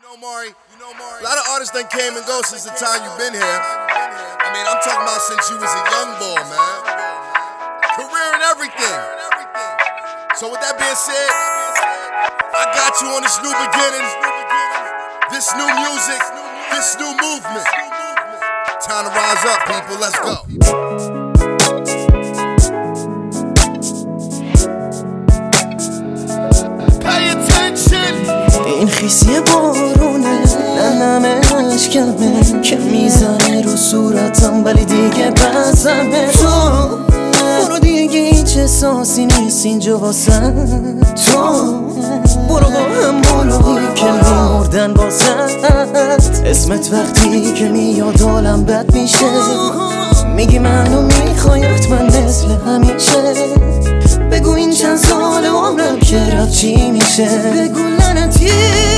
A lot of artists done came and go since the time you've been here. I mean, I'm talking about since you was a young boy, man. Career and everything. So with that being said, I got you on this new beginning, this new music, this new movement. Time to rise up, people. Let's go. این خیسی بارونه نمش کمه که میزنه رو صورتم ولی دیگه بزمه تو برو دیگه هیچ احساسی نیست اینجا واسه تو برو با هم بالایی که میمردن واسه اسمت وقتی که میاد حالم بد میشه میگی منو میخوای حتما مثل همیشه بگو این چند سال عمرم که رفت چی میشه بگو لعنتی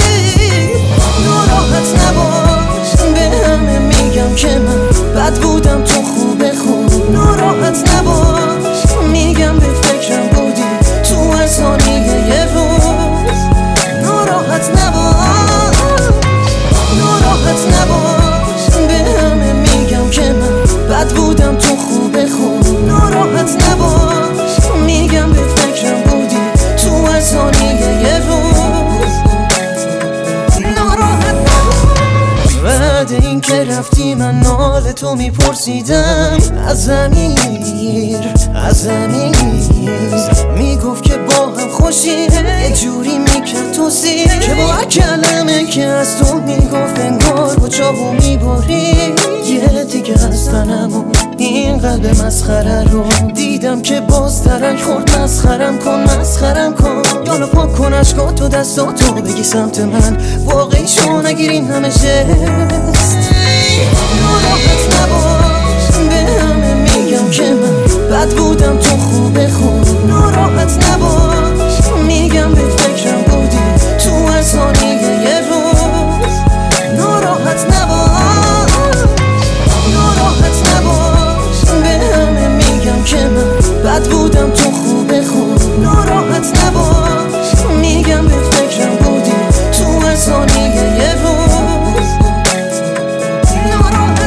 ناراحت نباش به همه میگم که من بد بودم تو خوبه خوب ناراحت نباش میگم به فکرم بودی تو هر ثانیه یه روز ناراحت نباش ناراحت نباش به همه میگم که من بد بودم تو خوبه خوب ناراحت نباش میگم به فکرم بودی تو هر ثانیه یه روز ناراحت نباش بعد این که رفتی من نال تو میپرسیدم از زمیر میگفت که با هم خوشیه یه جوری میکرد تو زیر که با هر کلمه که از تو میگفت انگار با چاقو میباری یه دیگه از تنم و این قلب مسخره رو دیدم که باز ترک خورد مسخرم کن یالا پاک کن عشقاتو دستاتو بگی سمت من واقعی شو نگیر این همه جست ناراحت نباش به همه میگم که من بد بودم تو خوبه خوب ناراحت نباش میگم به فکرم بودی تو هر ثانیه یه روز ناراحت نباش ناراحت نباش به همه میگم که من بد بودم تو خوبه خوب ناراحت نباش میگم به فکرم بودی تو هر ثانیه یه روز ناراحت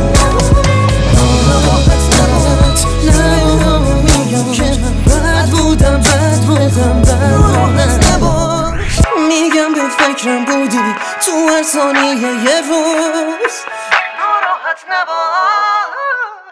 نباش میگم که من بد بودم ناراحت نباش میگم به فکرم بودی تو هر ثانیه یه روز ناراحت نباش